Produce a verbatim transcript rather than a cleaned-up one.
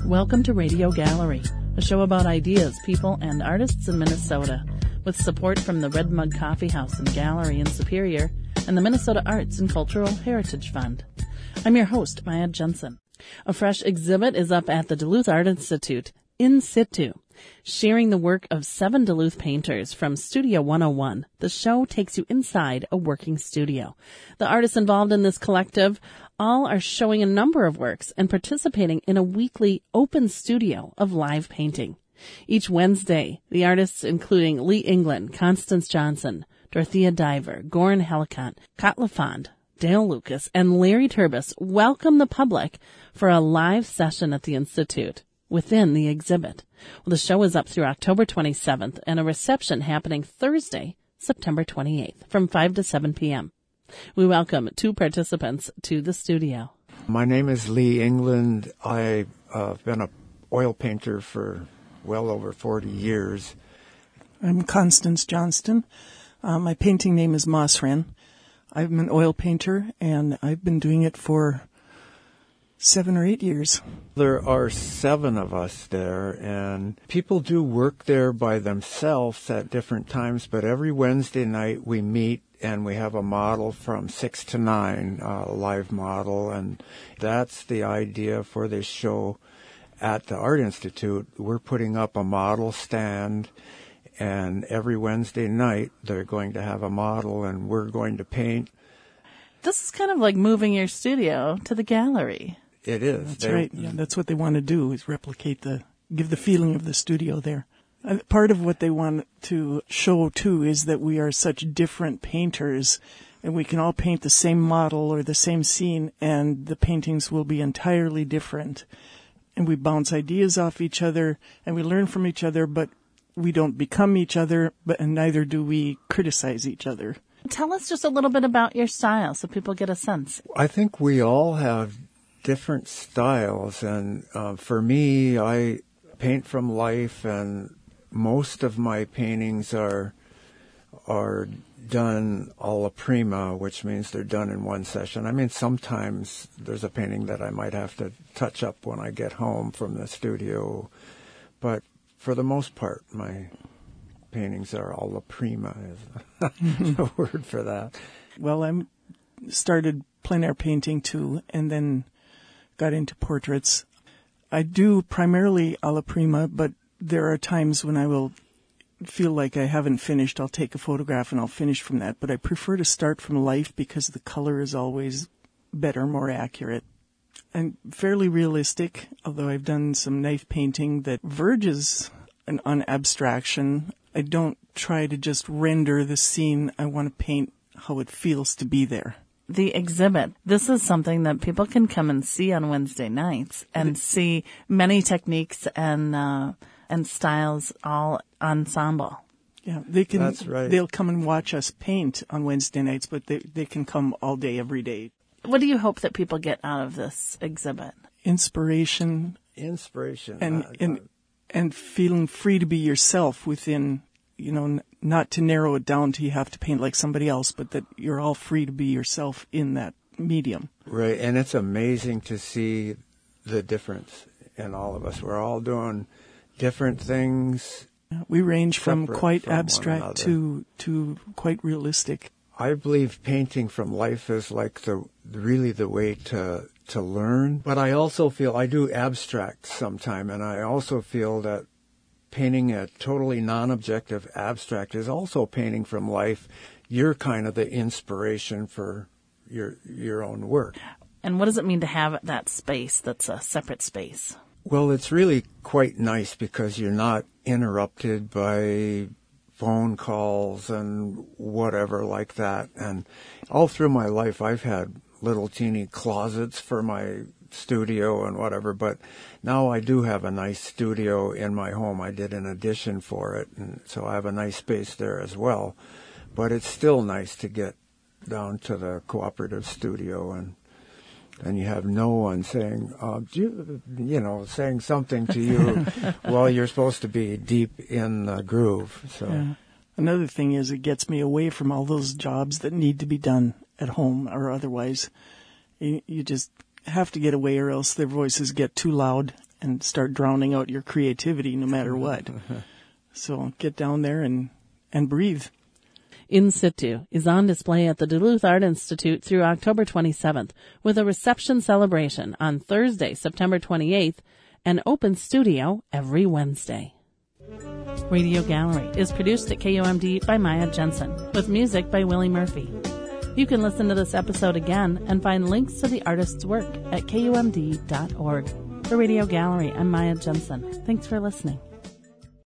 Welcome to Radio Gallery, a show about ideas, people, and artists in Minnesota, with support from the Red Mug Coffee House and Gallery in Superior and the Minnesota Arts and Cultural Heritage Fund. I'm your host, Maya Jensen. A fresh exhibit is up at the Duluth Art Institute, In Situ. Sharing the work of seven Duluth painters from Studio one oh one, the show takes you inside a working studio. The artists involved in this collective all are showing a number of works and participating in a weekly open studio of live painting. Each Wednesday, the artists including Lee England, Constance Johnson, Dorothea Diver, Goran Helicant, Katla Fond, Dale Lucas, and Larry Turbis welcome the public for a live session at the Institute within the exhibit. Well, the show is up through October twenty-seventh and a reception happening Thursday, September twenty-eighth from five to seven p.m. We welcome two participants to the studio. My name is Lee England. I've uh, been an oil painter for well over forty years. I'm Constance Johnston. Uh, my painting name is Mosran. I'm an oil painter, and I've been doing it for seven or eight years. There are seven of us there, and people do work there by themselves at different times, but every Wednesday night we meet and we have a model from six to nine, uh, a live model, and that's the idea for this show at the Art Institute. We're putting up a model stand, and every Wednesday night they're going to have a model, and we're going to paint. This is kind of like moving your studio to the gallery. It is. That's they, right. Yeah, that's what they want to do, is replicate the, give the feeling of the studio there. Uh, part of what they want to show, too, is that we are such different painters, and we can all paint the same model or the same scene, and the paintings will be entirely different. And we bounce ideas off each other, and we learn from each other, but we don't become each other, but and neither do we criticize each other. Tell us just a little bit about your style so people get a sense. I think we all have different styles, and uh, for me, I paint from life, and most of my paintings are are done alla prima, which means they're done in one session. I mean, sometimes there's a painting that I might have to touch up when I get home from the studio, but for the most part, my paintings are alla prima, is the word for that. Well, I started plein air painting too, and then got into portraits. I do primarily alla prima, but there are times when I will feel like I haven't finished. I'll take a photograph and I'll finish from that, but I prefer to start from life because the color is always better, more accurate. And fairly realistic, although I've done some knife painting that verges on abstraction. I don't try to just render the scene. I want to paint how it feels to be there. The exhibit, this is something that people can come and see on Wednesday nights and see many techniques and uh, and styles all ensemble. Yeah, they can. That's right. They'll come and watch us paint on Wednesday nights, but they they can come all day, every day. What do you hope that people get out of this exhibit? Inspiration. Inspiration. And, uh, and, and feeling free to be yourself within, you know, n- not to narrow it down to you have to paint like somebody else, but that you're all free to be yourself in that medium. Right, and it's amazing to see the difference in all of us. We're all doing different things. We range from quite from abstract to to quite realistic. I believe painting from life is like the really the way to to learn. But I also feel I do abstract sometime, and I also feel that painting a totally non-objective abstract is also painting from life. You're kind of the inspiration for your your own work. And what does it mean to have that space that's a separate space? Well, it's really quite nice because you're not interrupted by phone calls and whatever like that. And all through my life, I've had little teeny closets for my studio and whatever, but now I do have a nice studio in my home. I did an addition for it, and so I have a nice space there as well. But it's still nice to get down to the cooperative studio and and you have no one saying, uh, you, you know, saying something to you while you're supposed to be deep in the groove. So yeah. Another thing is it gets me away from all those jobs that need to be done at home or otherwise. You, you just have to get away or else their voices get too loud and start drowning out your creativity no matter what. So get down there and, and breathe. In Situ is on display at the Duluth Art Institute through October twenty-seventh with a reception celebration on Thursday, September twenty-eighth, and open studio every Wednesday. Radio Gallery is produced at K U M D by Maya Jensen with music by Willie Murphy. You can listen to this episode again and find links to the artist's work at K U M D dot org. For Radio Gallery, I'm Maya Jensen. Thanks for listening.